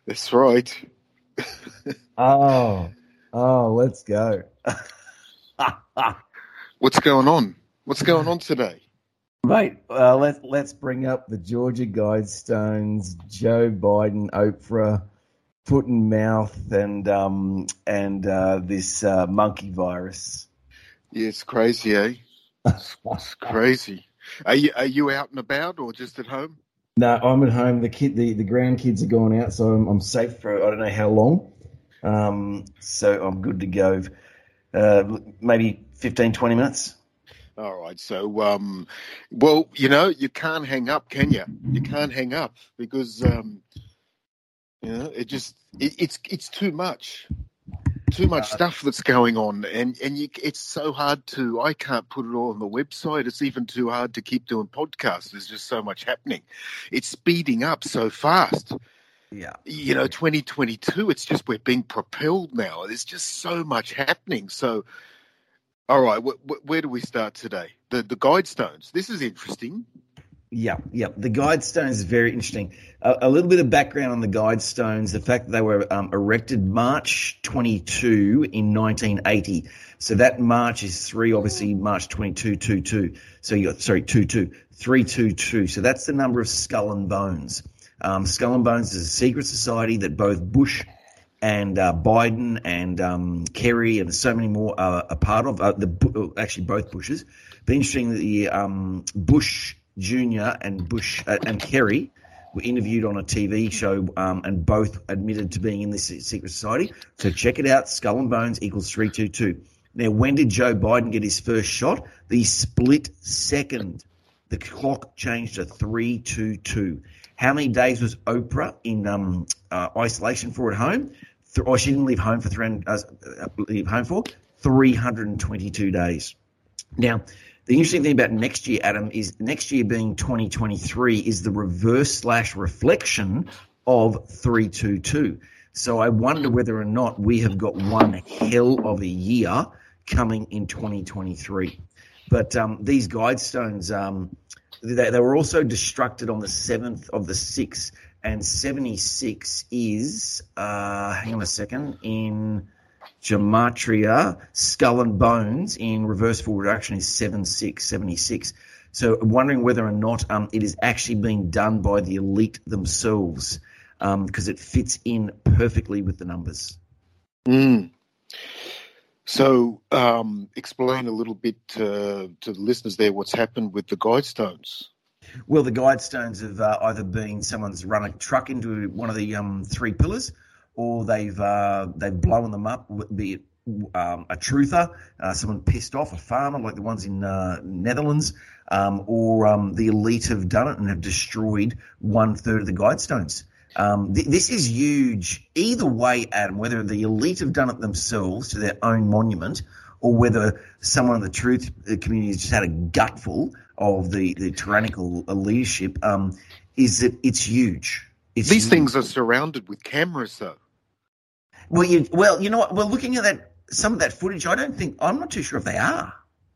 That's right. Oh, let's go. What's going on? What's going on today? Mate, let's bring up the Georgia Guidestones, Joe Biden, Oprah, foot and mouth, and this monkey virus. Yeah, it's crazy, eh? It's crazy. Are you out and about or just at home? No, I'm at home. The grandkids are gone out, so I'm safe for I don't know how long. So I'm good to go. Maybe 15, 20 minutes. All right. So, well, you can't hang up, can you? You can't hang up because it's too much. Too much stuff that's going on, and it's so hard to. I can't put it all on the website. It's even too hard to keep doing podcasts. There's just so much happening. It's speeding up so fast. Yeah. 2022. It's just we're being propelled now. There's just so much happening. So, all right, where do we start today? The Guidestones. This is interesting. Yeah. The Guidestones is very interesting. A little bit of background on the Guidestones, the fact that they were erected March 22 in 1980. So that March is 3, obviously March 22, 22. So you got, 22, 322. So that's the number of Skull and Bones. Skull and Bones is a secret society that both Bush and Biden and Kerry and so many more are a part of. Actually, both Bushes. But interestingly, Bush Jr. and Bush and Kerry were interviewed on a TV show and both admitted to being in this secret society. So check it out. Skull and Bones equals 322. Now, when did Joe Biden get his first shot? The split second. The clock changed to 322. How many days was Oprah in isolation for at home? She didn't leave home for 322 days. Now, the interesting thing about next year, Adam, is next year being 2023 is the reverse/reflection of 322. So I wonder whether or not we have got one hell of a year coming in 2023. But these Guidestones, they were also destructed on the 7th of the 6th, and 76 is, hang on a second, in Gematria, Skull and Bones in reverse full reduction is 76. So I'm wondering whether or not it is actually being done by the elite themselves, because it fits in perfectly with the numbers. So explain a little bit to the listeners there what's happened with the Guidestones. Well, the Guidestones have either been someone's run a truck into one of the 3 pillars, or they've blown them up, be it a truther, someone pissed off, a farmer like the ones in Netherlands, or the elite have done it and have destroyed 1/3 of the Guidestones. This is huge. Either way, Adam, whether the elite have done it themselves to their own monument, or whether someone in the truth community has just had a gutful of the tyrannical leadership, is that it's huge. These things are surrounded with cameras, though. Well, you know what? Well, looking at some of that footage, I'm not too sure if they are.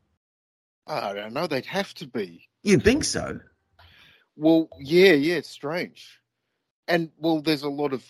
I don't know. They'd have to be. You think so? Well, yeah, it's strange. And well, there's a lot of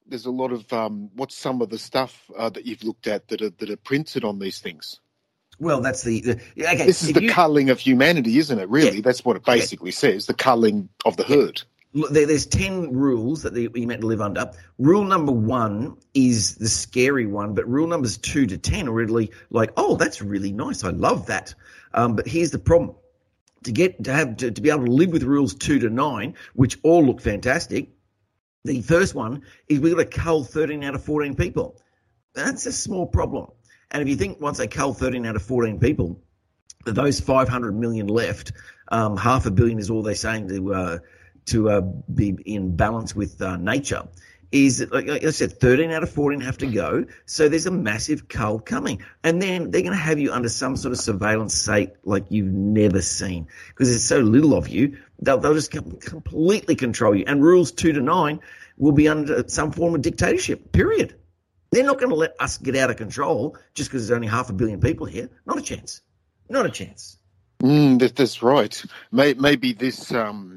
what's some of the stuff that you've looked at that are printed on these things. Well, that's okay. This is the culling of humanity, isn't it? Really, that's what it basically says: the culling of the herd. There's 10 rules that you're meant to live under. Rule number 1 is the scary one, but rule numbers 2 to 10 are really like, oh, that's really nice. I love that. But here's the problem. To be able to live with rules 2 to 9, which all look fantastic, the first one is we've got to cull 13 out of 14 people. That's a small problem. And if you think once they cull 13 out of 14 people, those 500 million left, $500 million is all they're saying to be in balance with nature, is that, like I said, 13 out of 14 have to go. So there's a massive cull coming. And then they're going to have you under some sort of surveillance state like you've never seen, because there's so little of you. They'll just completely control you. And rules 2 to 9 will be under some form of dictatorship, period. They're not going to let us get out of control just because there's only 500 million people here. Not a chance. Not a chance. That's right. Maybe this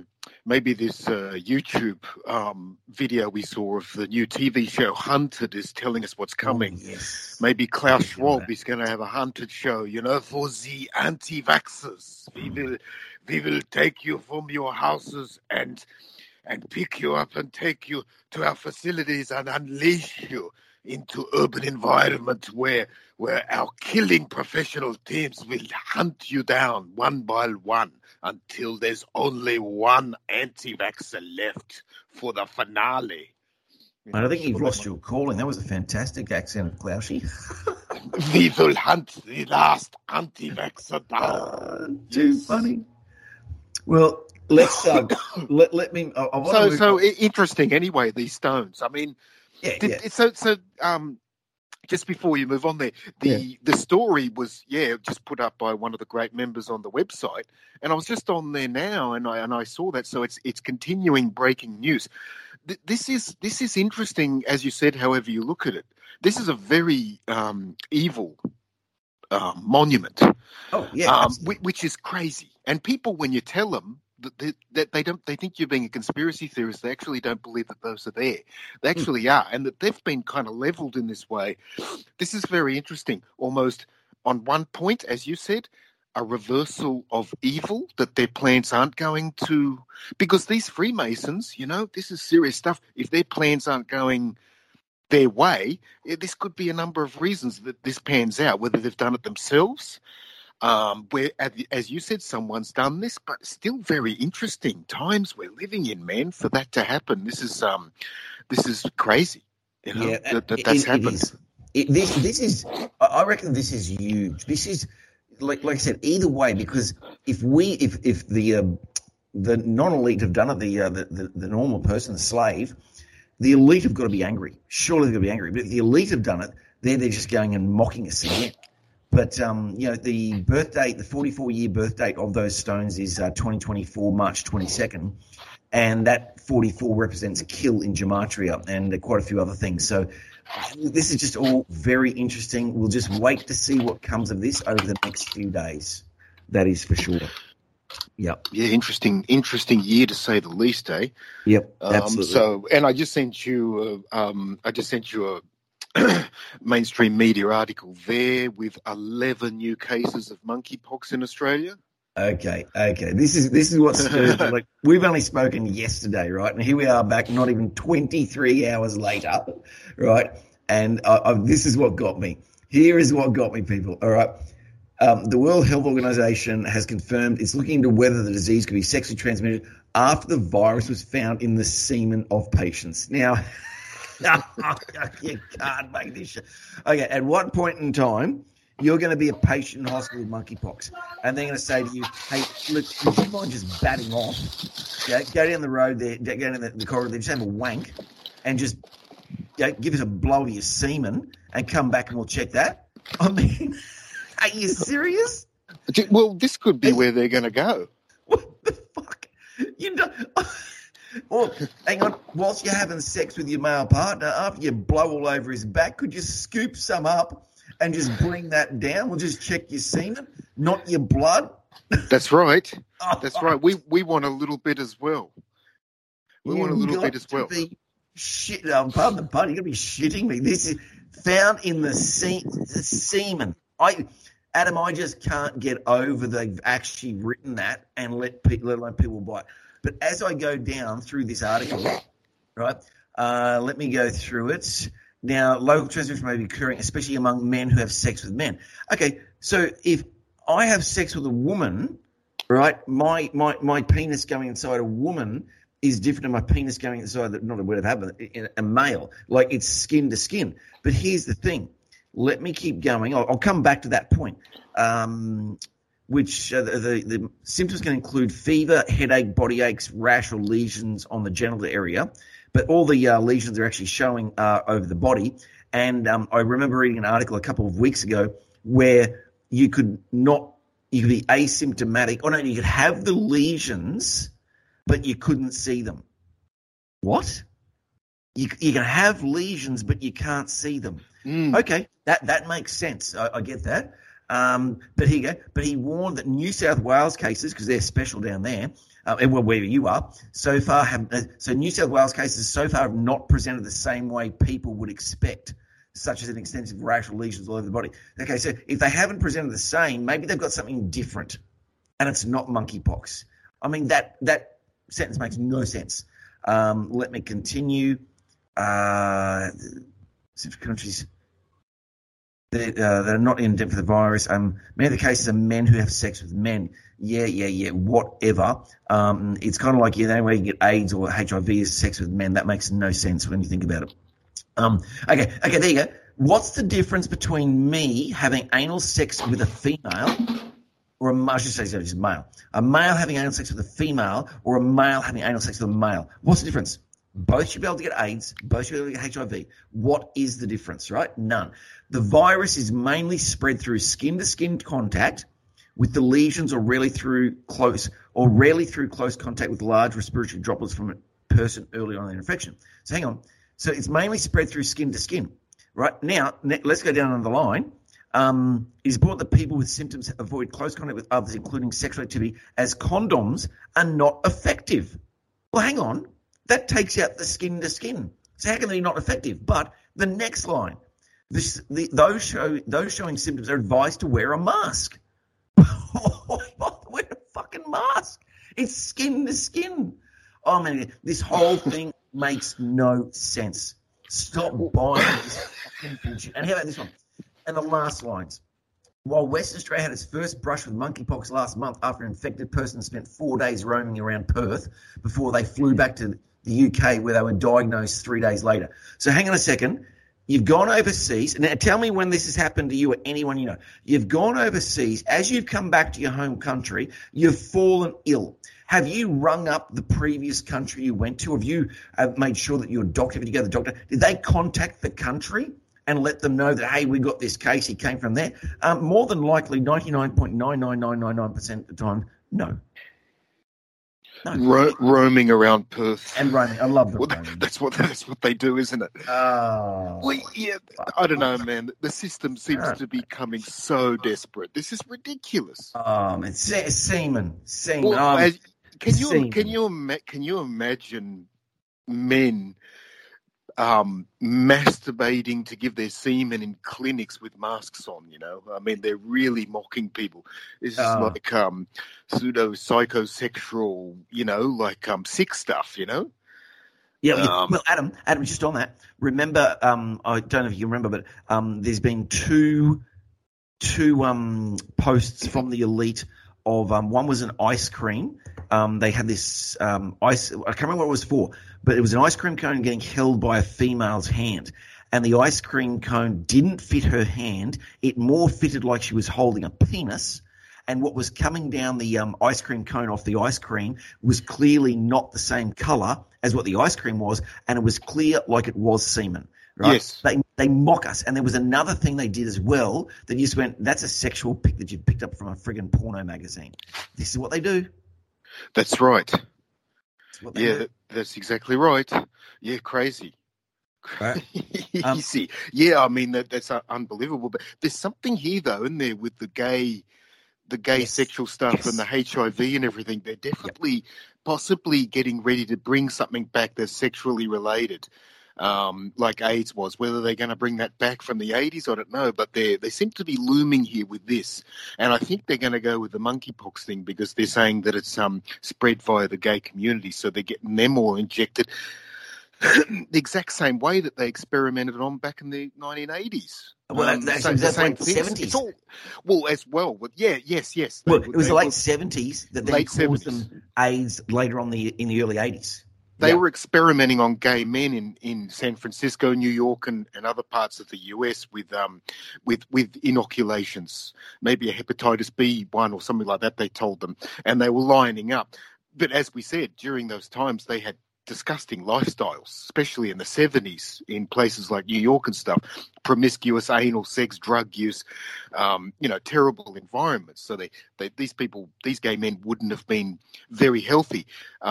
maybe this YouTube video we saw of the new TV show Hunted is telling us what's coming. Oh, yes. Maybe Klaus Schwab is going to have a Hunted show, for the anti-vaxxers. We will take you from your houses and pick you up and take you to our facilities and unleash you into urban environment where our killing professional teams will hunt you down one by one until there's only one anti-vaxxer left for the finale. I think you've lost your calling. That was a fantastic accent of Klausy. We will hunt the last anti-vaxxer down. Too funny. Well, let's let me. So interesting. Anyway, these stones. I mean, So just before you move on there, the story was just put up by one of the great members on the website, and I was just on there now, and I saw that. So it's continuing breaking news. This is interesting, as you said. However you look at it, this is a very evil monument. Oh yeah, which is crazy. And people, when you tell them that they think you're being a conspiracy theorist, they actually don't believe that those are there. They actually are, and that they've been kind of leveled in this way. This is very interesting. Almost on one point, as you said, a reversal of evil, that their plans aren't going to, because these Freemasons, this is serious stuff. If their plans aren't going their way, this could be a number of reasons that this pans out, whether they've done it themselves, where, as you said, someone's done this, but still very interesting times we're living in, man, for that to happen. This is crazy, that's happened. This is, I reckon this is huge. This is, like I said, either way, because if the non-elite have done it, the normal person, the slave, the elite have got to be angry. Surely they've got to be angry. But if the elite have done it, they're just going and mocking us again. But, the birth date, the 44-year birth date of those stones is 2024, March 22nd. And that 44 represents a kill in Gematria and quite a few other things. So this is just all very interesting. We'll just wait to see what comes of this over the next few days. That is for sure. Yep. Yeah, interesting year to say the least, eh? Yep, absolutely. And I just sent you a mainstream media article there with 11 new cases of monkeypox in Australia. Okay. This is what's like. We've only spoken yesterday, right? And here we are back, not even 23 hours later, right? And this is what got me. Here is what got me, people. All right. The World Health Organization has confirmed it's looking into whether the disease could be sexually transmitted after the virus was found in the semen of patients. Now, you can't make this shit. Okay, at what point in time you're going to be a patient in hospital with monkeypox, and they're going to say to you, hey, look, would you mind just batting off? Go down the road there, go down the corridor there, just have a wank, and just give us a blow of your semen, and come back and we'll check that? I mean, are you serious? Well, this could be where they're going to go. What the fuck? You know... Or, hang on, whilst you're having sex with your male partner, after you blow all over his back, could you scoop some up and just bring that down? We'll just check your semen, not your blood. That's right. That's right. We want a little bit as well. We want a little bit as well. Pardon the pun, you're going to be shitting me. This is found in the semen. Adam, I just can't get over they've actually written that and let alone people buy it. But as I go down through this article, right, let me go through it. Now, local transmission may be occurring, especially among men who have sex with men. Okay, so if I have sex with a woman, right, my penis going inside a woman is different than my penis going inside, not a word of habit, in a male. Like, it's skin to skin. But here's the thing. Let me keep going. I'll come back to that point. Which the symptoms can include fever, headache, body aches, rash, or lesions on the genital area. But all the lesions are actually showing over the body. And I remember reading an article a couple of weeks ago where you could be asymptomatic. Oh, no, you could have the lesions, but you couldn't see them. What? You can have lesions, but you can't see them. Okay, that makes sense. I get that. But here you go. But he warned that New South Wales cases, because they're special down there, and wherever you are, so far so New South Wales cases so far have not presented the same way people would expect, such as an extensive racial lesions all over the body. Okay, so if they haven't presented the same, maybe they've got something different, and it's not monkeypox. I mean, that sentence makes no sense. Let me continue. Countries that are not in depth with the virus. Many of the cases are men who have sex with men. Yeah, whatever. It's kind of like the only way you get AIDS or HIV is sex with men. That makes no sense when you think about it. Okay, there you go. What's the difference between me having anal sex with a female, or I should say just male, a male having anal sex with a female, or a male having anal sex with a male? What's the difference? Both should be able to get AIDS. Both should be able to get HIV. What is the difference, right? None. The virus is mainly spread through skin-to-skin contact with the lesions, or rarely through close contact with large respiratory droplets from a person early on in the infection. So hang on. So it's mainly spread through skin-to-skin, right? Now, let's go down on the line. It is important that people with symptoms avoid close contact with others, including sexual activity, as condoms are not effective. Well, hang on. That takes out the skin-to-skin. So how can they be not effective? But the next line, those showing symptoms are advised to wear a mask. Wear a fucking mask. It's skin-to-skin. Oh, man, this whole thing makes no sense. Stop buying this fucking bullshit. And how about this one? And the last lines. While Western Australia had its first brush with monkeypox last month after an infected person spent 4 days roaming around Perth before they flew back to the UK, where they were diagnosed 3 days later. So hang on a second. You've gone overseas. Now tell me when this has happened to you or anyone you know. You've gone overseas. As you've come back to your home country, you've fallen ill. Have you rung up the previous country you went to? Have you made sure that your doctor, if you go to the doctor, did they contact the country and let them know that, hey, we got this case, he came from there? More than likely, 99.99999% of the time, no. Roaming around Perth and roaming. I love them. Well, that's what they do, isn't it? Oh, well, yeah. I don't know, man. The system seems to be becoming so desperate. This is ridiculous. It's semen. Well, can you imagine men masturbating to give their semen in clinics with masks on? You know, I mean, they're really mocking people. This is like pseudo psychosexual, you know, like sick stuff, you know. Yeah. Well, Adam, just on that, remember, I don't know if you remember, but there's been two posts from the elite of one was an ice cream. They had this ice. I can't remember what it was for, but it was an ice cream cone getting held by a female's hand, and the ice cream cone didn't fit her hand. It more fitted like she was holding a penis, and what was coming down the ice cream cone off the ice cream was clearly not the same color as what the ice cream was, and it was clear like it was semen. Right? Yes. They mock us. And there was another thing they did as well that you just went, that's a sexual pic that you picked up from a friggin' porno magazine. This is what they do. That's right. That's exactly right. Yeah, crazy. Right. Crazy. Yeah, I mean, that's unbelievable. But there's something here, though, isn't there, with the gay yes. sexual stuff yes. and the HIV and everything. They're definitely possibly getting ready to bring something back that's sexually related. Like AIDS was. Whether they're going to bring that back from the 80s, I don't know, but they seem to be looming here with this. And I think they're going to go with the monkeypox thing because they're saying that it's spread via the gay community, so they're getting them all injected the exact same way that they experimented on back in the 1980s. Well, that's the late 70s. As well. Yes. Well, it was the late 70s that they caused them AIDS later on in the early 80s. They were experimenting on gay men in San Francisco, New York, and other parts of the US with inoculations, maybe a hepatitis B one or something like that. They told them, and they were lining up. But as we said, during those times, they had disgusting lifestyles, especially in the 70s in places like New York and stuff. Promiscuous anal sex, drug use, terrible environments. So these gay men wouldn't have been very healthy,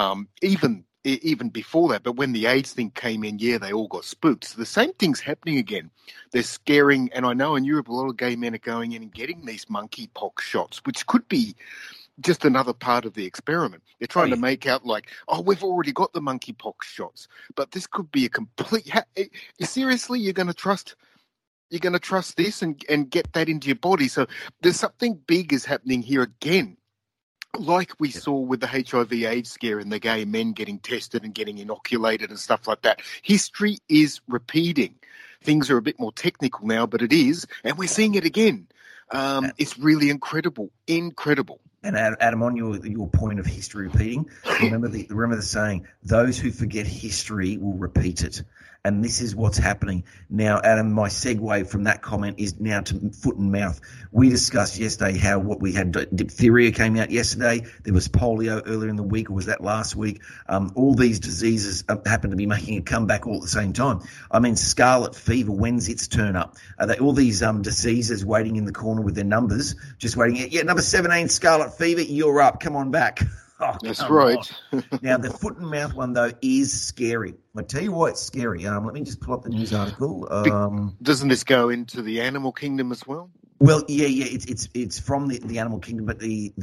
even before that. But when the AIDS thing came in, they all got spooked. So the same thing's happening again. They're scaring, and I know in Europe a lot of gay men are going in and getting these monkeypox shots, which could be just another part of the experiment. They're trying to make out like, oh, we've already got the monkeypox shots, but this could be a complete. Seriously, you're going to trust this and get that into your body? So there's something big is happening here again. Like we saw with the HIV/AIDS scare and the gay men getting tested and getting inoculated and stuff like that. History is repeating. Things are a bit more technical now, but it is, and we're seeing it again. It's really incredible. And Adam, on your point of history repeating, remember the saying, those who forget history will repeat it. And this is what's happening. Now, Adam, my segue from that comment is now to foot and mouth. We discussed yesterday how what we had, diphtheria came out yesterday. There was polio earlier in the week, or was that last week? All these diseases happen to be making a comeback all at the same time. I mean, scarlet fever, when's its turn up? Are they all these diseases waiting in the corner with their numbers, just waiting? Yeah, number 17, scarlet fever, you're up. Come on back. Oh, that's right. Now, the foot and mouth one, though, is scary. I'll tell you why it's scary. Let me just pull up the news article. Doesn't this go into the animal kingdom as well? Well, yeah, it's from the animal kingdom, but the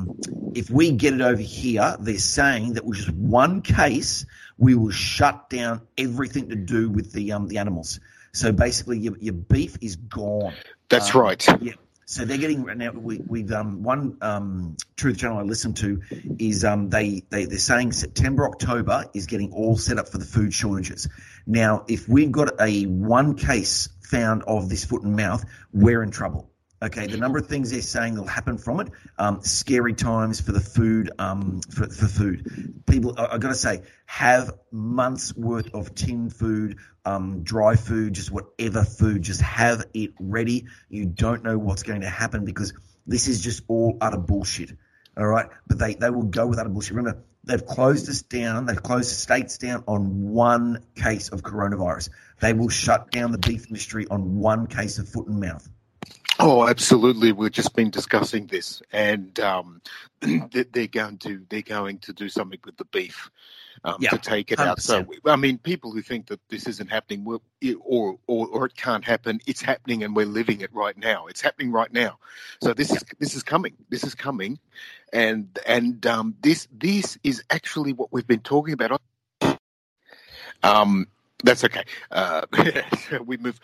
if we get it over here, they're saying that with just one case, we will shut down everything to do with the animals. So basically, your beef is gone. That's right. Yeah. So they're getting now. We've one Truth Channel I listened to is they're saying September, October is getting all set up for the food shortages. Now, if we've got a one case found of this foot and mouth, we're in trouble. Okay, the number of things they're saying will happen from it, scary times for the food, for food. People, I've got to say, have months worth of tin food, dry food, just whatever food, just have it ready. You don't know what's going to happen because this is just all utter bullshit. All right, but they will go with utter bullshit. Remember, they've closed us down. They've closed the states down on one case of coronavirus. They will shut down the beef industry on one case of foot and mouth. Oh, absolutely. We've just been discussing this, and they're going to do something with the beef to take it 100%. Out. So, I mean, people who think that this isn't happening, or it can't happen, it's happening, and we're living it right now. It's happening right now. So this is coming. This is coming, and this is actually what we've been talking about. That's okay. We move.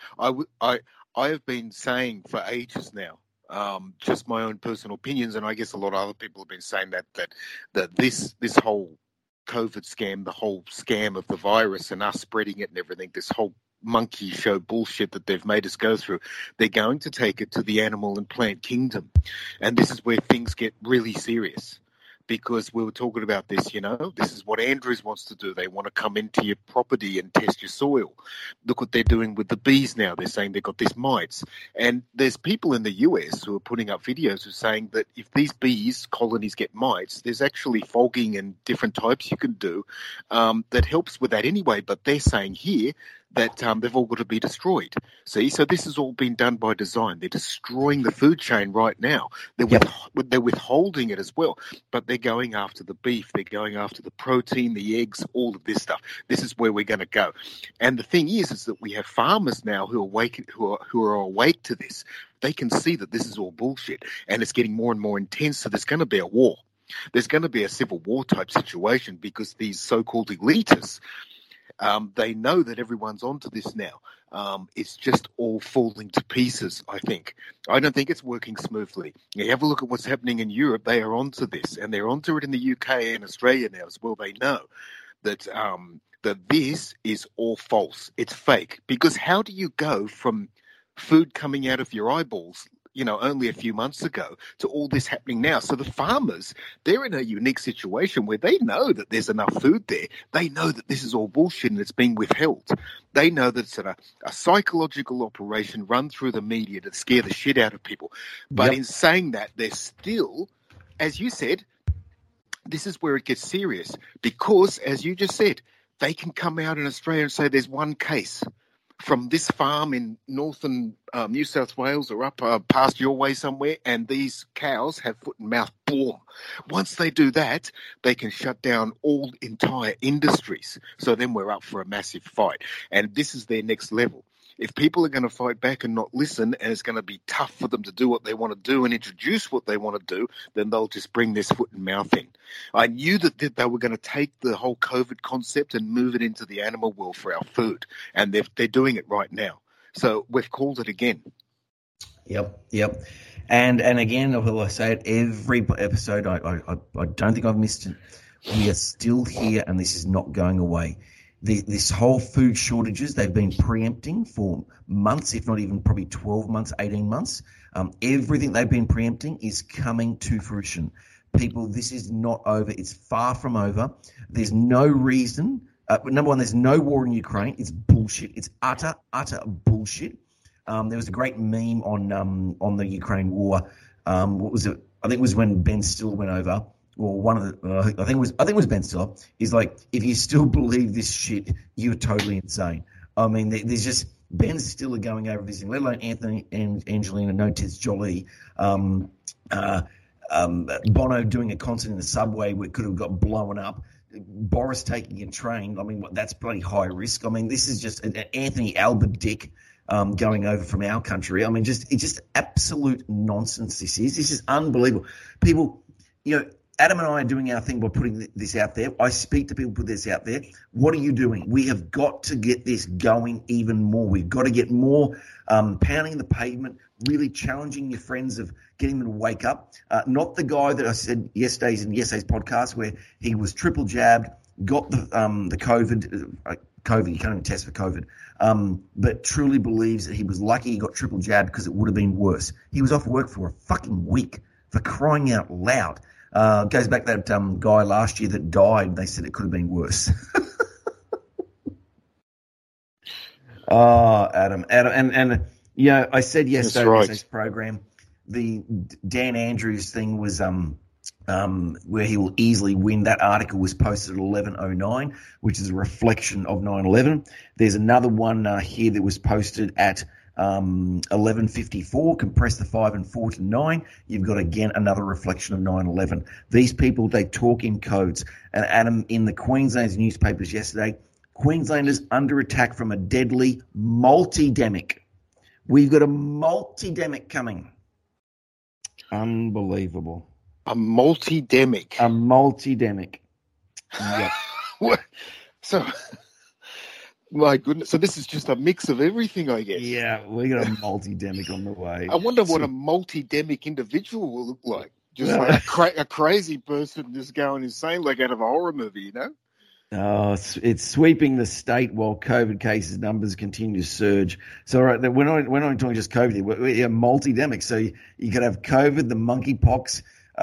I have been saying for ages now, just my own personal opinions, and I guess a lot of other people have been saying that this whole COVID scam, the whole scam of the virus and us spreading it and everything, this whole monkey show bullshit that they've made us go through, they're going to take it to the animal and plant kingdom. And this is where things get really serious. Because we were talking about this, this is what Andrews wants to do. They want to come into your property and test your soil. Look what they're doing with the bees now. They're saying they've got these mites. And there's people in the US who are putting up videos who are saying that if these bees colonies get mites, there's actually fogging and different types you can do that helps with that anyway. But they're saying here that they've all got to be destroyed. See, so this has all been done by design. They're destroying the food chain right now. They're withholding it as well, but they're going after the beef. They're going after the protein, the eggs, all of this stuff. This is where we're going to go. And the thing is that we have farmers now who are awake to this. They can see that this is all bullshit, and it's getting more and more intense. So there's going to be a war. There's going to be a civil war type situation because these so-called elitists. They know that everyone's onto this now. It's just all falling to pieces, I think. I don't think it's working smoothly. You have a look at what's happening in Europe. They are onto this, and they're onto it in the UK and Australia now as well. They know that this is all false. It's fake. Because how do you go from food coming out of your eyeballs only a few months ago to all this happening now? So the farmers, they're in a unique situation where they know that there's enough food there. They know that this is all bullshit and it's being withheld. They know that it's a psychological operation run through the media to scare the shit out of people. But in saying that, they're still, as you said, this is where it gets serious because, as you just said, they can come out in Australia and say there's one case from this farm in northern New South Wales or up past your way somewhere, and these cows have foot and mouth. Boom. Once they do that, they can shut down all entire industries. So then we're up for a massive fight. And this is their next level. If people are going to fight back and not listen, and it's going to be tough for them to do what they want to do and introduce what they want to do, then they'll just bring this foot and mouth in. I knew that they were going to take the whole COVID concept and move it into the animal world for our food, and they're doing it right now. So we've called it again. Yep. And again, I say it every episode, I don't think I've missed it. We are still here, and this is not going away. This whole food shortages, they've been preempting for months, if not even probably 12 months, 18 months. Everything they've been preempting is coming to fruition. People, this is not over. It's far from over. There's no reason. Number one, there's no war in Ukraine. It's bullshit. It's utter bullshit. There was a great meme on the Ukraine war. What was it? I think it was when Ben Stiller went over. Well, one of the I think it was Ben Stiller. He's like, if you still believe this shit, you're totally insane. I mean, there's just Ben Stiller going over this thing, let alone Anthony and Angelina, no tits Jolie, Bono doing a concert in the subway where it could have got blown up. Boris taking a train. I mean, that's bloody high risk. I mean, this is just an Anthony Albert Dick going over from our country. I mean, it's just absolute nonsense. This is unbelievable. People, Adam and I are doing our thing by putting this out there. I speak to people, put this out there. What are you doing? We have got to get this going even more. We've got to get more pounding the pavement, really challenging your friends of getting them to wake up. Not the guy that I said in yesterday's podcast where he was triple jabbed, got the COVID. COVID, you can't even test for COVID, but truly believes that he was lucky he got triple jabbed because it would have been worse. He was off work for a fucking week, for crying out loud. Goes back to that guy last year that died. They said it could have been worse. Oh, Adam, and I said yesterday on this program, the Dan Andrews thing was where he will easily win. That article was posted at 11:09, which is a reflection of 9/11. There's another one here that was posted at 11:54, compress the 5 and 4 to 9. You've got again another reflection of 9/11. These people, they talk in codes. And Adam, in the Queensland's newspapers yesterday, Queenslanders under attack from a deadly multi-demic. We've got a multi-demic coming. Unbelievable. A multi-demic. A multi-demic. Yep. So. My goodness. So this is just a mix of everything, I guess. Yeah, we got a multi-demic on the way. I wonder what a multi-demic individual will look like. Just like a crazy person just going insane, like out of a horror movie, Oh, it's sweeping the state while COVID cases numbers continue to surge. So right, we're not talking just COVID. We're multi-demic. So you could have COVID, the monkeypox,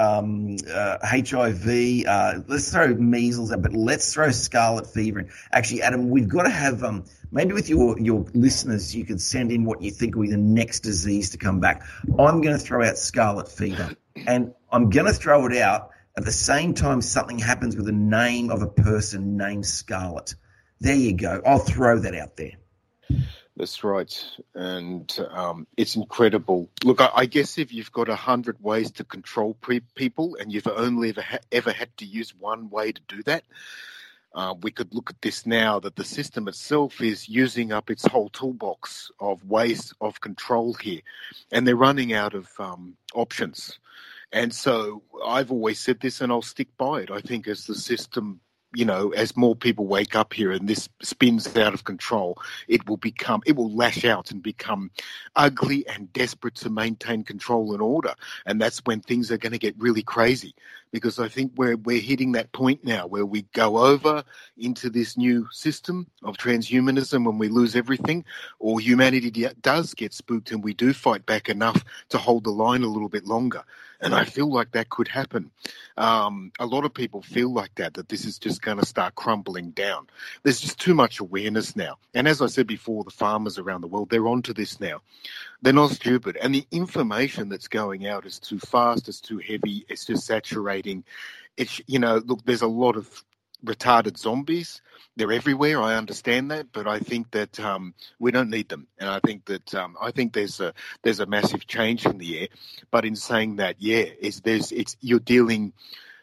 HIV, let's throw measles out, but let's throw scarlet fever in. Actually, Adam, we've got to have, maybe with your listeners, you could send in what you think will be the next disease to come back. I'm going to throw out scarlet fever, and I'm going to throw it out at the same time something happens with the name of a person named Scarlet. There you go. I'll throw that out there. That's right. And it's incredible. Look, I guess if you've got 100 ways to control people and you've only ever had to use one way to do that, we could look at this now that the system itself is using up its whole toolbox of ways of control here. And they're running out of options. And so I've always said this and I'll stick by it. I think as the system, as more people wake up here and this spins out of control, it will lash out and become ugly and desperate to maintain control and order. And that's when things are going to get really crazy, because I think we're hitting that point now where we go over into this new system of transhumanism when we lose everything, or humanity does get spooked and we do fight back enough to hold the line a little bit longer. And I feel like that could happen. A lot of people feel like that this is just going to start crumbling down. There's just too much awareness now. And as I said before, the farmers around the world, they're onto this now. They're not stupid. And the information that's going out is too fast, it's too heavy, it's just saturating. Look, there's a lot of retarded zombies. They're everywhere. I understand that, but I think that we don't need them. And I think that there's a massive change in the air. But in saying that, you're dealing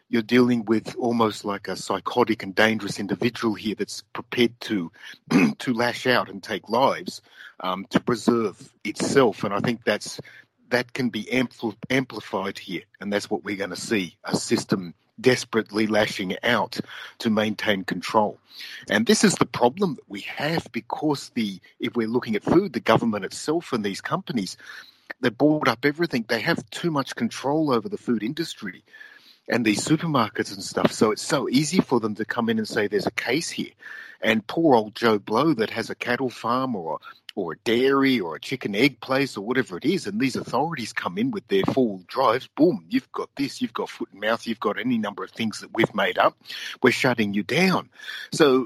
you're dealing with almost like a psychotic and dangerous individual here that's prepared to to lash out and take lives to preserve itself. And I think that can be amplified here, and that's what we're going to see, a system desperately lashing out to maintain control. And this is the problem that we have, because if we're looking at food, the government itself and these companies, they bought up everything. They have too much control over the food industry and these supermarkets and stuff. So it's so easy for them to come in and say there's a case here. And poor old Joe Blow that has a cattle farm or a dairy or a chicken egg place or whatever it is, and these authorities come in with their full drives, boom, you've got this, you've got foot and mouth, you've got any number of things that we've made up, we're shutting you down. So,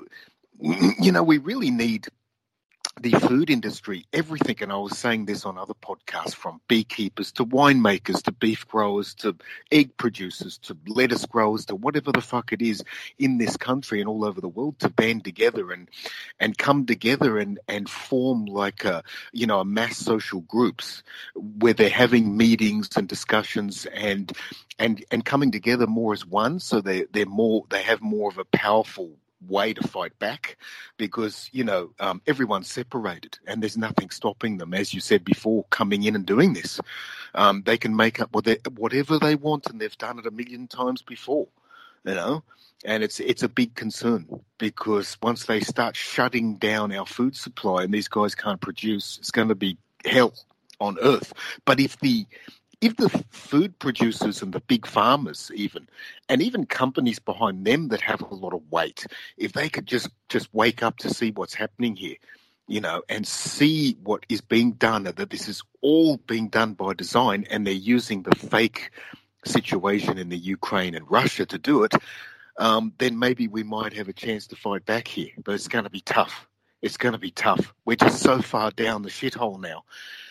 we really need the food industry, everything, and I was saying this on other podcasts, from beekeepers to winemakers to beef growers to egg producers to lettuce growers to whatever the fuck it is in this country and all over the world, to band together and come together and form like a mass social groups where they're having meetings and discussions and coming together more as one, so they have more of a powerful way to fight back, because everyone's separated and there's nothing stopping them, as you said before, coming in and doing this. They can make up whatever they want, and they've done it 1,000,000 times before, and it's a big concern, because once they start shutting down our food supply and these guys can't produce, it's going to be hell on earth. But if the food producers and the big farmers and even companies behind them that have a lot of weight, if they could just wake up to see what's happening here, and see what is being done, that this is all being done by design, and they're using the fake situation in the Ukraine and Russia to do it, then maybe we might have a chance to fight back here. But it's going to be tough. It's going to be tough. We're just so far down the shithole now.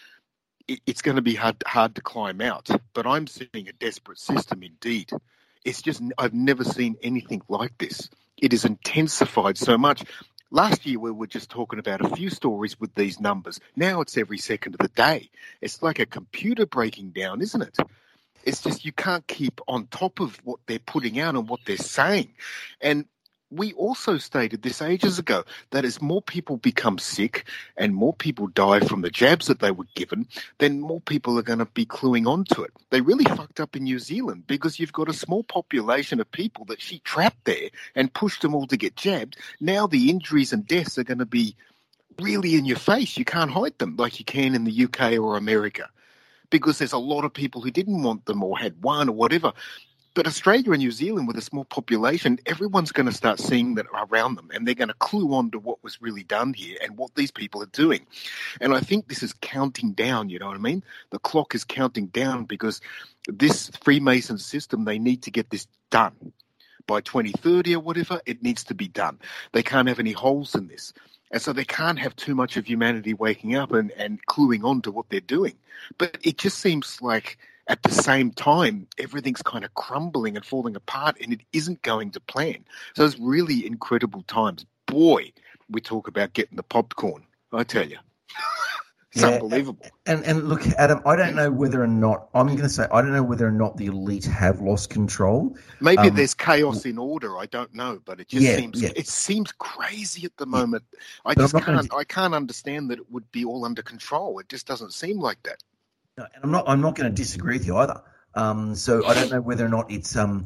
It's going to be hard to climb out, but I'm seeing a desperate system indeed. It's just, I've never seen anything like this. It is intensified so much. Last year we were just talking about a few stories with these numbers. Now it's every second of the day. It's like a computer breaking down, isn't it? It's just, you can't keep on top of what they're putting out and what they're saying. And we also stated this ages ago, that as more people become sick and more people die from the jabs that they were given, then more people are going to be cluing onto it. They really fucked up in New Zealand, because you've got a small population of people that she trapped there and pushed them all to get jabbed. Now the injuries and deaths are going to be really in your face. You can't hide them like you can in the UK or America, because there's a lot of people who didn't want them or had one or whatever. But Australia and New Zealand, with a small population, everyone's going to start seeing that around them, and they're going to clue on to what was really done here and what these people are doing. And I think this is counting down, you know what I mean? The clock is counting down, because this Freemason system, they need to get this done. By 2030 or whatever, it needs to be done. They can't have any holes in this. And so they can't have too much of humanity waking up and cluing on to what they're doing. But it just seems like, at the same time, everything's kind of crumbling and falling apart, and it isn't going to plan. So it's really incredible times. Boy, we talk about getting the popcorn, I tell you. It's unbelievable. And look, Adam, I don't know whether or not, I don't know whether or not the elite have lost control. Maybe there's chaos in order, I don't know, but it just it seems crazy at the moment. I can't understand that it would be all under control. It just doesn't seem like that. No, and I'm not going to disagree with you either. So I don't know whether or not it's in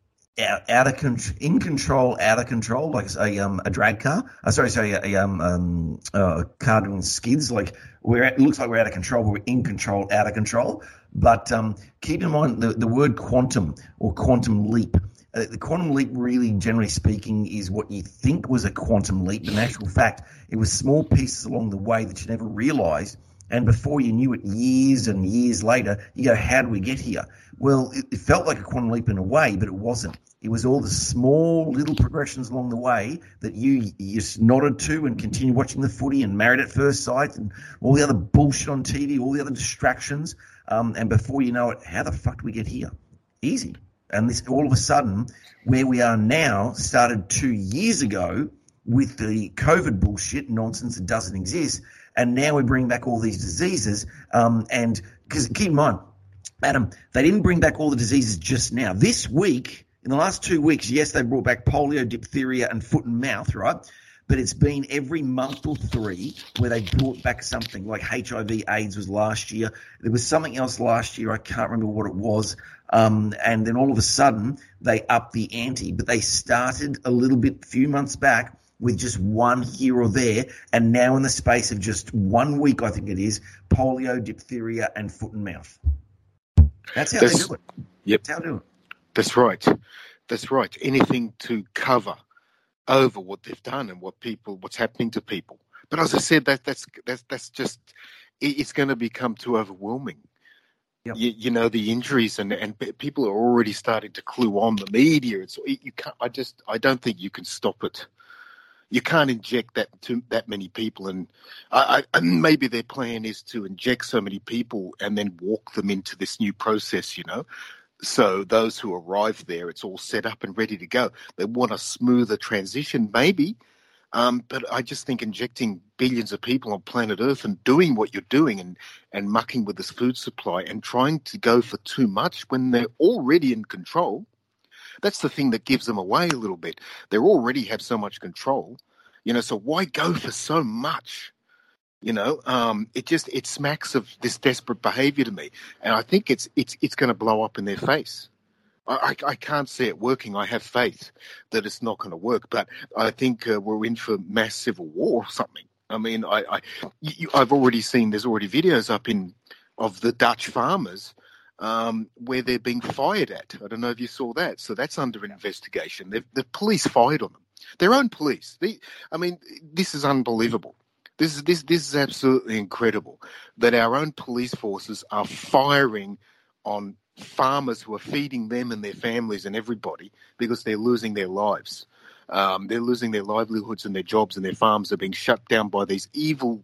control, out of control, like a drag car. A car doing skids. Like it looks like we're out of control, but we're in control, out of control. But keep in mind the word quantum or quantum leap. The quantum leap, really, generally speaking, is what you think was a quantum leap, but in actual fact, it was small pieces along the way that you never realised. And before you knew it, years and years later, you go, how do we get here? Well, it felt like a quantum leap in a way, but it wasn't. It was all the small little progressions along the way that you just nodded to and continued watching the footy and Married at First Sight and all the other bullshit on TV, all the other distractions. And before you know it, how the fuck do we get here? Easy. And this, all of a sudden, where we are now started 2 years ago with the COVID bullshit nonsense that doesn't exist. And now we bring back all these diseases. And because keep in mind, Adam, they didn't bring back all the diseases just now. This week, In the last 2 weeks, yes, they brought back polio, diphtheria, and foot and mouth, right? But it's been every month or 3 where they brought back something, like HIV, AIDS was last year. There was something else last year. I can't remember what it was. And then all of a sudden, they upped the ante. But they started a little bit, a few months back, with just one here or there. And now in the space of just 1 week, I think it is, polio, diphtheria, and foot and mouth. That's how they do it. Yep. That's how they do it. That's right. That's right. Anything to cover over what they've done and what's happening to people. But as I said, that's just, it's going to become too overwhelming. Yep. You know, the injuries and people are already starting to clue on. The media. You can't. I don't think you can stop it. You can't inject that many people, and maybe their plan is to inject so many people and then walk them into this new process. You know. So those who arrive there, it's all set up and ready to go. They want a smoother transition, maybe. But I just think injecting billions of people on planet Earth and doing what you're doing and mucking with this food supply and trying to go for too much when they're already in control, that's the thing that gives them away a little bit. They already have so much control, you know, so why go for so much? You know, it smacks of this desperate behaviour to me, and I think it's going to blow up in their face. I can't see it working. I have faith that it's not going to work, but I think we're in for mass civil war or something. I mean, I've already seen there's already videos up of the Dutch farmers where they're being fired at. I don't know if you saw that. So that's under investigation. The police fired on them, their own police. This is unbelievable. This is absolutely incredible that our own police forces are firing on farmers who are feeding them and their families and everybody because they're losing their lives. They're losing their livelihoods and their jobs, and their farms are being shut down by these evil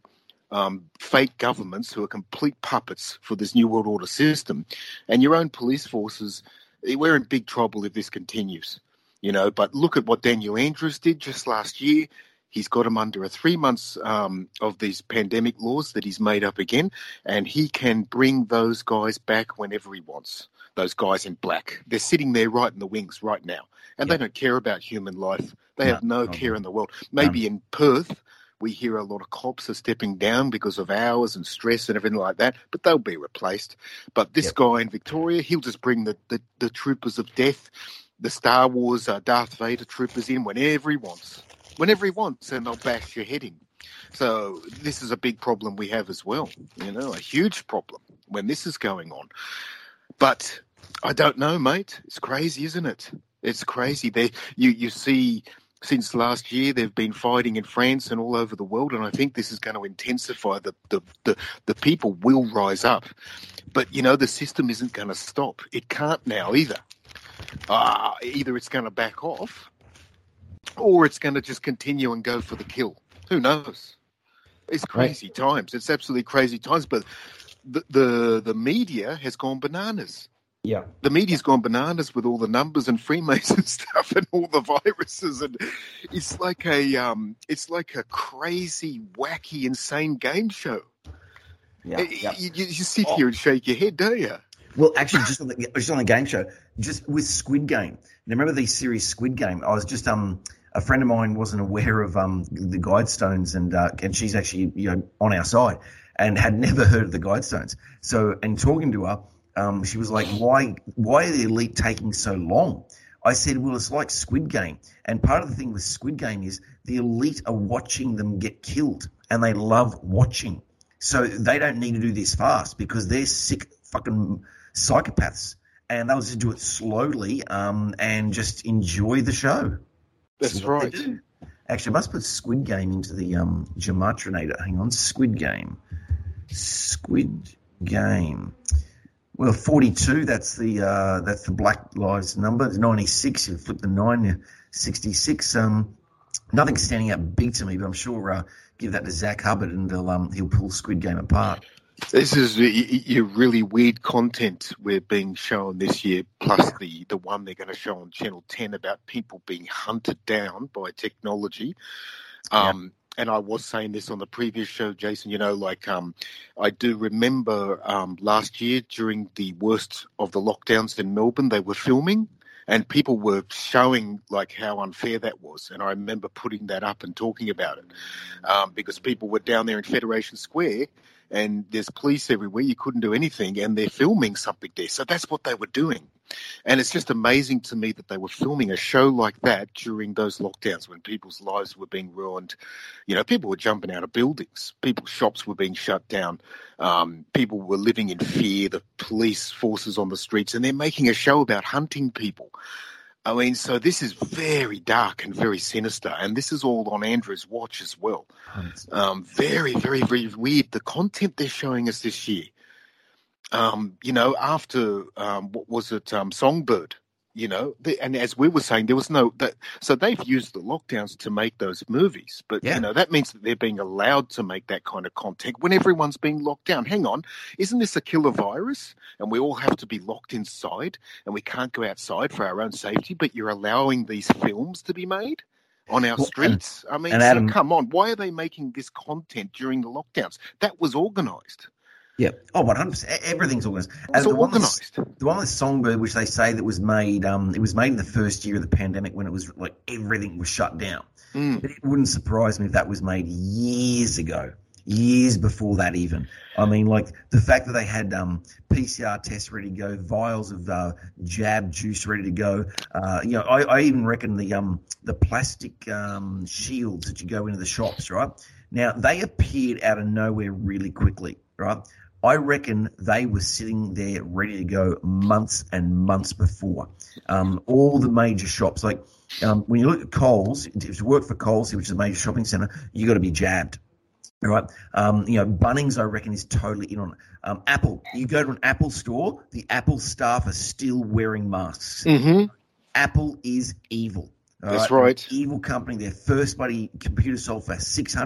fake governments who are complete puppets for this New World Order system. And your own police forces, we're in big trouble if this continues. You know, but look at what Daniel Andrews did just last year. He's got him under 3 months of these pandemic laws that he's made up again, and he can bring those guys back whenever he wants, those guys in black. They're sitting there right in the wings right now, and they don't care about human life. They have no care in the world. Maybe in Perth, we hear a lot of cops are stepping down because of hours and stress and everything like that, but they'll be replaced. But this guy in Victoria, he'll just bring the troopers of death, the Star Wars Darth Vader troopers in whenever he wants. Whenever he wants, and they'll bash your head in. So this is a big problem we have as well, you know, a huge problem when this is going on. But I don't know, mate. It's crazy, isn't it? It's crazy. You see, since last year, they've been fighting in France and all over the world, and I think this is going to intensify. The people will rise up. But, you know, the system isn't going to stop. It can't now either. Either it's going to back off, or it's going to just continue and go for the kill. Who knows? It's crazy times. It's absolutely crazy times. But the media has gone bananas. Yeah, the media's gone bananas with all the numbers and Freemason stuff and all the viruses, and it's like a crazy, wacky, insane game show. Yeah, you sit here and shake your head, don't you? Well, actually, just on the game show, just with Squid Game. Now, remember the series Squid Game? I was just a friend of mine wasn't aware of the Guidestones, and she's actually on our side and had never heard of the Guidestones. So, and talking to her, she was like, "Why are the elite taking so long?" I said, "Well, it's like Squid Game, and part of the thing with Squid Game is the elite are watching them get killed, and they love watching, so they don't need to do this fast because they're sick fucking psychopaths." And they'll just do it slowly and just enjoy the show. That's right. Actually, I must put Squid Game into the Gematrinator. Hang on, Squid Game. Well, 42. That's the Black Lives number. 96. You flip the 9. 66. Nothing standing out big to me, but I'm sure give that to Zach Hubbard and he'll pull Squid Game apart. This is your really weird content we're being shown this year, plus the one they're going to show on Channel 10 about people being hunted down by technology. And I was saying this on the previous show, Jason, I do remember last year during the worst of the lockdowns in Melbourne, they were filming And people were showing like how unfair that was. And I remember putting that up and talking about it because people were down there in Federation Square and there's police everywhere. You couldn't do anything and they're filming something there. So that's what they were doing. And it's just amazing to me that they were filming a show like that during those lockdowns when people's lives were being ruined. You know, people were jumping out of buildings. People's shops were being shut down. People were living in fear, the police forces on the streets, and they're making a show about hunting people. I mean, so this is very dark and very sinister, and this is all on Andrew's watch as well. Very, very, very weird. The content they're showing us this year. You know, after what was it, Songbird? You know, and as we were saying, there was no that. So they've used the lockdowns to make those movies, but you know that means that they're being allowed to make that kind of content when everyone's being locked down. Hang on, isn't this a killer virus? And we all have to be locked inside, and we can't go outside for our own safety. But you're allowing these films to be made on our streets. I mean, Adam, so come on, why are they making this content during the lockdowns? That was organised. Yeah. Oh, 100%. Everything's organised. It's organised. The one with Songbird, which they say that was made, it was made in the first year of the pandemic when it was like everything was shut down. But it wouldn't surprise me if that was made years ago, years before that even. I mean, like the fact that they had PCR tests ready to go, vials of jab juice ready to go. You know, I even reckon the plastic shields that you go into the shops, right? Now, they appeared out of nowhere really quickly, right? I reckon they were sitting there ready to go months and months before. All the major shops, like when you look at Coles, if you work for Coles, which is a major shopping centre, you got to be jabbed, all right? You know, Bunnings, I reckon, is totally in on it. Apple, you go to an Apple store, the Apple staff are still wearing masks. Apple is evil. That's right. An evil company. Their first buddy computer sold for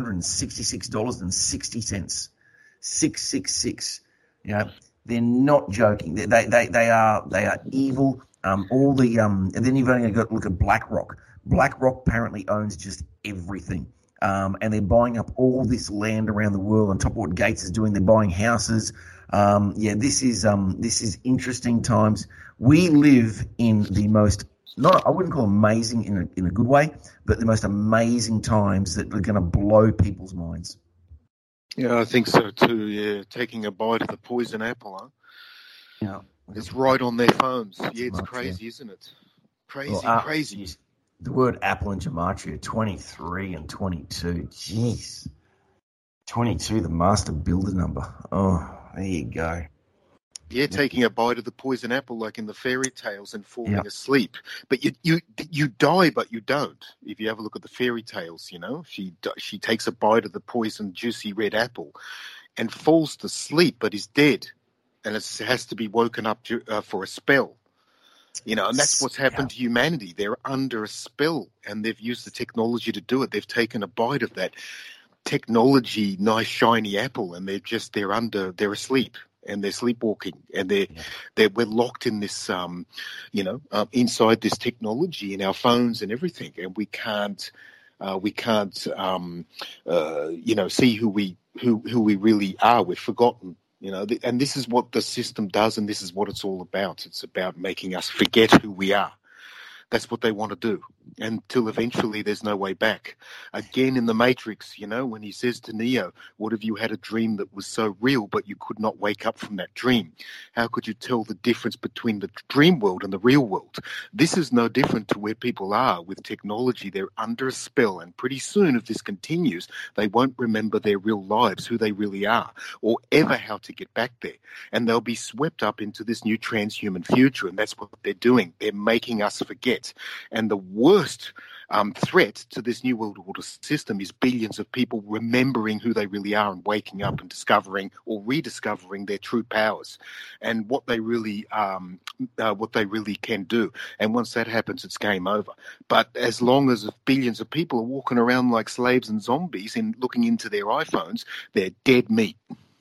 $666.60. 666. You know, they're not joking. They are evil. All the and then you've only got to look at BlackRock. BlackRock apparently owns just everything. And they're buying up all this land around the world on top of what Gates is doing. They're buying houses. This is interesting times. We live in the most I wouldn't call amazing in a good way, but the most amazing times that are going to blow people's minds. Yeah, I think so too. Yeah, taking a bite of the poison apple, huh? Yeah, it's right on their phones. Yeah, it's crazy, isn't it? Crazy. The word apple and gematria, 23 and 22. Jeez, 22, the master builder number. Oh, there you go. Yeah, taking a bite of the poison apple like in the fairy tales and falling asleep. But you die, but you don't. If you have a look at the fairy tales, you know, she takes a bite of the poison, juicy red apple and falls to sleep, but is dead. And it has to be woken up for a spell. You know, and that's what's happened to humanity. They're under a spell, and they've used the technology to do it. They've taken a bite of that technology, nice shiny apple, and they're asleep. And they're sleepwalking, and we're locked in this, inside this technology in our phones and everything, and we can't, see who we really are. We've forgotten, you know, and this is what the system does, and this is what it's all about. It's about making us forget who we are. That's what they want to do, until eventually there's no way back. Again, in The Matrix, you know, when he says to Neo, what if you had a dream that was so real, but you could not wake up from that dream? How could you tell the difference between the dream world and the real world? This is no different to where people are with technology. They're under a spell, and pretty soon, if this continues, they won't remember their real lives, who they really are, or ever how to get back there. And they'll be swept up into this new transhuman future, and that's what they're doing. They're making us forget. And the worst threat to this new world order system is billions of people remembering who they really are and waking up and discovering or rediscovering their true powers and what they really can do. And once that happens, it's game over. But as long as billions of people are walking around like slaves and zombies and looking into their iPhones, they're dead meat.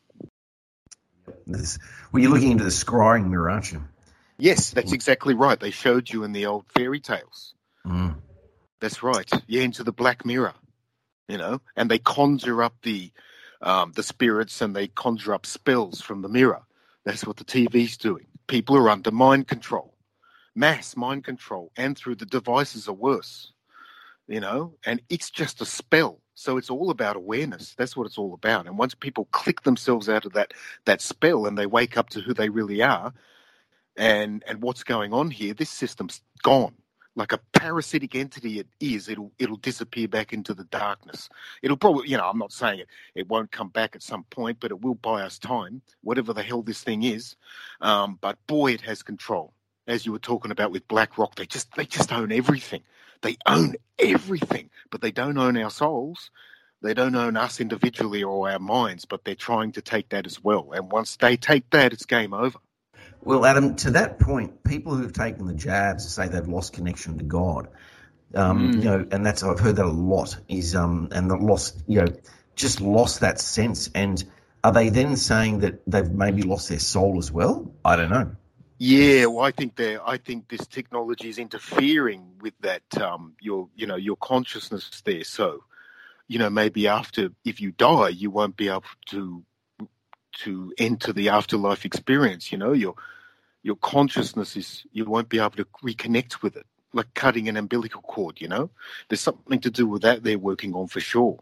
You're looking into the scrying mirror, aren't you? Yes, that's exactly right. They showed you in the old fairy tales. That's right. Yeah, into the Black Mirror, you know, and they conjure up the spirits and they conjure up spells from the mirror. That's what the TV's doing. People are under mind control. mass mind control, and through the devices are worse, and it's just a spell. So it's all about awareness. That's what it's all about. And once people click themselves out of that spell and they wake up to who they really are and what's going on here, this system's gone. Like a parasitic entity it'll disappear back into the darkness. It'll probably, I'm not saying it won't come back at some point, but it will buy us time, whatever the hell this thing is. But boy, it has control. As you were talking about with BlackRock, they just own everything. They own everything, but they don't own our souls. They don't own us individually or our minds, but they're trying to take that as well. And once they take that, it's game over. Well, Adam, to that point, people who've taken the jabs say they've lost connection to God. And that's, I've heard that a lot, and the lost, just lost that sense. And are they then saying that they've maybe lost their soul as well? I don't know. Yeah, well, I think this technology is interfering with that, your consciousness there. So, maybe if you die, you won't be able to enter the afterlife experience. Your consciousness you won't be able to reconnect with it, like cutting an umbilical cord. There's something to do with that they're working on for sure.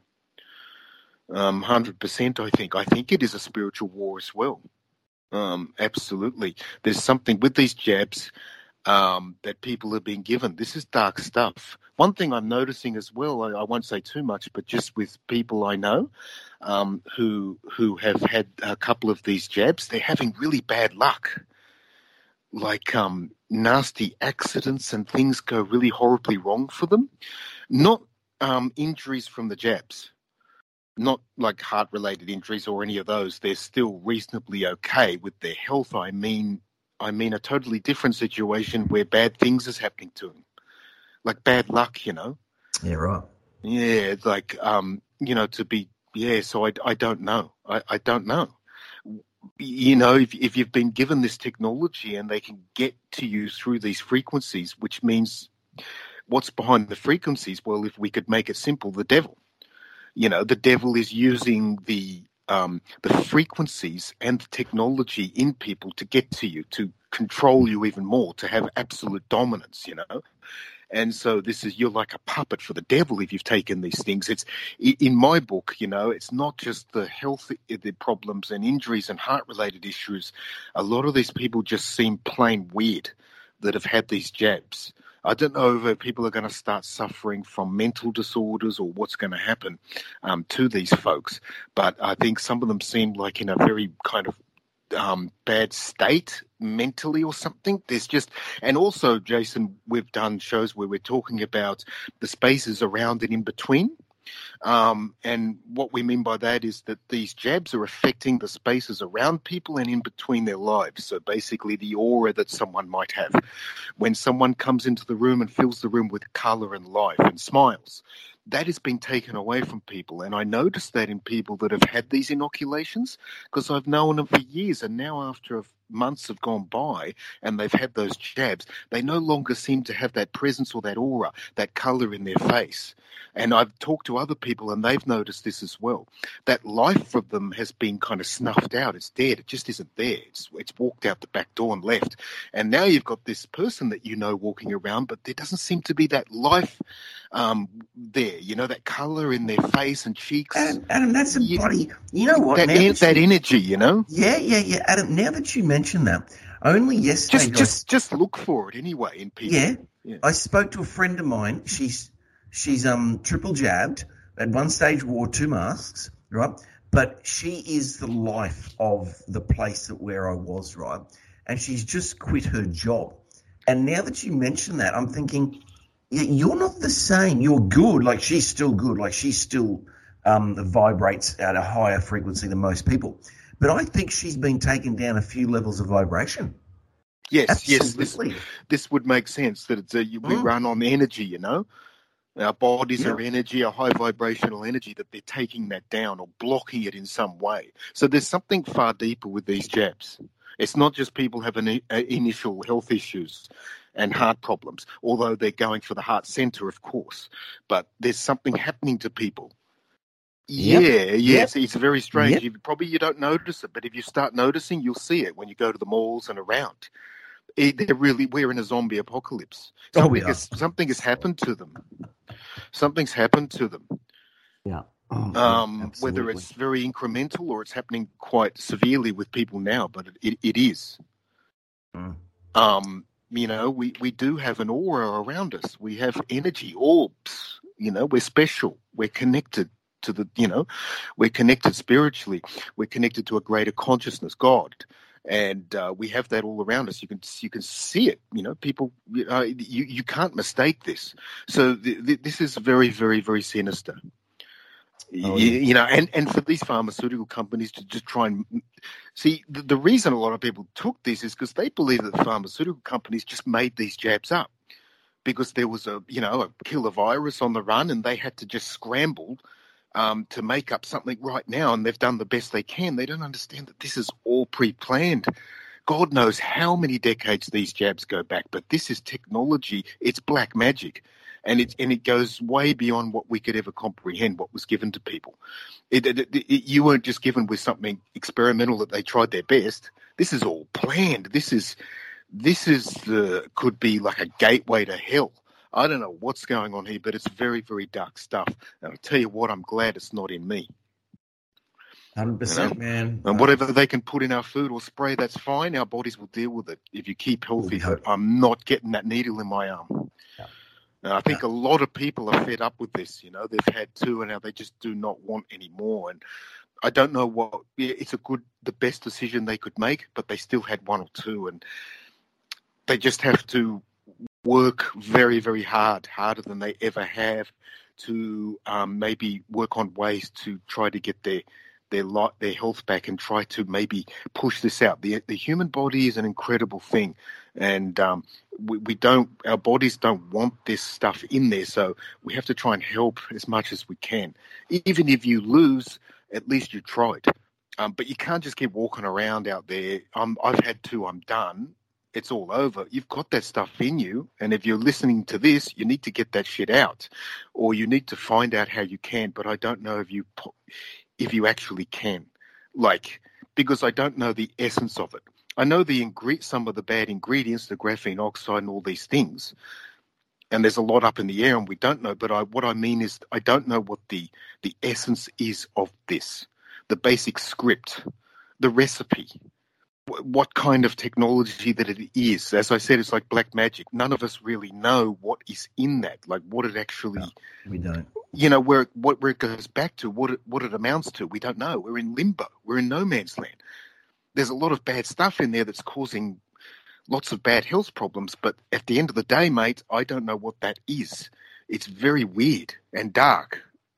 100%. I think it is a spiritual war as well. Absolutely. There's something with these jabs that people are being given. This is dark stuff. One thing I'm noticing as well, I won't say too much, but just with people I know who have had a couple of these jabs, they're having really bad luck. Like nasty accidents and things go really horribly wrong for them. Not injuries from the jabs. Not like heart-related injuries or any of those. They're still reasonably okay with their health. I mean a totally different situation where bad things is happening to them, like bad luck. Yeah, right. Yeah, like to be. Yeah, so I don't know. I don't know. If you've been given this technology and they can get to you through these frequencies, which means what's behind the frequencies? Well, if we could make it simple, the devil. The devil is using the frequencies and the technology in people to get to you, to control you even more, to have absolute dominance, And so you're like a puppet for the devil if you've taken these things. It's in my book, it's not just the health, the problems and injuries and heart-related issues. A lot of these people just seem plain weird that have had these jabs. I don't know if people are going to start suffering from mental disorders or what's going to happen to these folks. But I think some of them seem like in a very kind of bad state mentally or something. And also, Jason, we've done shows where we're talking about the spaces around and in between. And what we mean by that is that these jabs are affecting the spaces around people and in between their lives. So basically the aura that someone might have. When someone comes into the room and fills the room with color and life and smiles, that has been taken away from people. And I noticed that in people that have had these inoculations, because I've known them for years. And now after months have gone by and they've had those jabs, they no longer seem to have that presence or that aura, that color in their face. And I've talked to other people and they've noticed this as well. That life for them has been kind of snuffed out. It's dead. It just isn't there. It's walked out the back door and left. And now you've got this person that walking around, but there doesn't seem to be that life there, that color in their face and cheeks. Adam, that's a body. You know what? That energy, Yeah. Adam, now that you mention that, only yesterday. Just look for it anyway in people. Yeah. I spoke to a friend of mine. She's triple jabbed. At one stage wore 2 masks, right? But she is the life of the place where I was, right? And she's just quit her job. And now that you mention that, I'm thinking, you're not the same. You're good. Like, she's still good. Like, she still vibrates at a higher frequency than most people. But I think she's been taken down a few levels of vibration. Yes, Absolutely. Yes. This would make sense that we run on energy, Our bodies are energy, a high vibrational energy, that they're taking that down or blocking it in some way. So there's something far deeper with these jabs. It's not just people having initial health issues and heart problems, although they're going for the heart center, of course. But there's something happening to people. It's very strange. You don't notice it, but if you start noticing, you'll see it when you go to the malls and around. We're in a zombie apocalypse. Something has happened to them. Something's happened to them. Yeah. Whether it's very incremental or it's happening quite severely with people now, but it is. We do have an aura around us. We have energy, orbs. We're special. We're connected to we're connected spiritually. We're connected to a greater consciousness, God. And we have that all around us. You can see it. People. You can't mistake this. So this is very, very, very sinister. And for these pharmaceutical companies to just try and see the reason a lot of people took this is because they believe that the pharmaceutical companies just made these jabs up because there was a killer virus on the run and they had to just scramble to make up something right now, and they've done the best they can. They don't understand that this is all pre-planned. God knows how many decades these jabs go back, but this is technology. It's black magic. And it goes way beyond what we could ever comprehend, what was given to people. You weren't just given with something experimental that they tried their best. This is all planned. This could be like a gateway to hell. I don't know what's going on here, but it's very, very dark stuff. And I'll tell you what, I'm glad it's not in me. 100%, man. And whatever they can put in our food or spray, that's fine. Our bodies will deal with it if you keep healthy. But I'm not getting that needle in my arm. Yeah. I think a lot of people are fed up with this. They've had two and now they just do not want any more. And I don't know it's the best decision they could make, but they still had one or two. And they just have to work very, very hard, harder than they ever have, to maybe work on ways to try to get their health back and try to maybe push this out. The human body is an incredible thing, and our bodies don't want this stuff in there, so we have to try and help as much as we can. Even if you lose, at least you tried. But you can't just keep walking around out there. I've had two, I'm done. It's all over. You've got that stuff in you, and if you're listening to this, you need to get that shit out, or you need to find out how you can. But I don't know if you actually can, because I don't know the essence of it. I know some of the bad ingredients, the graphene oxide and all these things, and there's a lot up in the air and we don't know. But what I mean is I don't know what the essence is of this, the basic script, the recipe, what kind of technology that it is. As I said, it's like black magic. None of us really know what is in that, like what it actually. No, we don't. Where it goes back to, what it amounts to. We don't know. We're in limbo. We're in no man's land. There's a lot of bad stuff in there that's causing lots of bad health problems. But at the end of the day, mate, I don't know what that is. It's very weird and dark.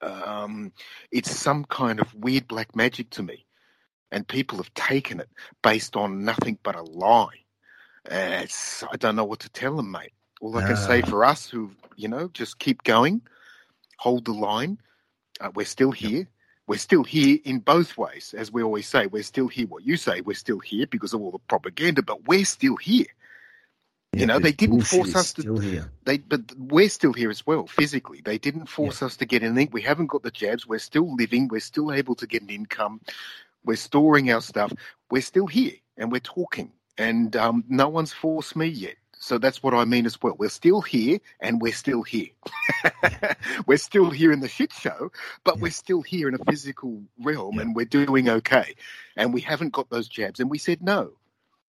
It's some kind of weird black magic to me. And people have taken it based on nothing but a lie. I don't know what to tell them, mate. All I can say for us who, just keep going, hold the line. We're still here. We're still here in both ways. As we always say, we're still here. What you say, we're still here because of all the propaganda, but we're still here. Yeah, they didn't force us still here. But we're still here as well, physically. They didn't force us to get anything. We haven't got the jabs. We're still living. We're still able to get an income. We're storing our stuff. We're still here and we're talking. And no one's forced me yet. So that's what I mean as well. We're still here and we're still here. We're still here in the shit show, but we're still here in a physical realm and we're doing okay. And we haven't got those jabs. And we said no.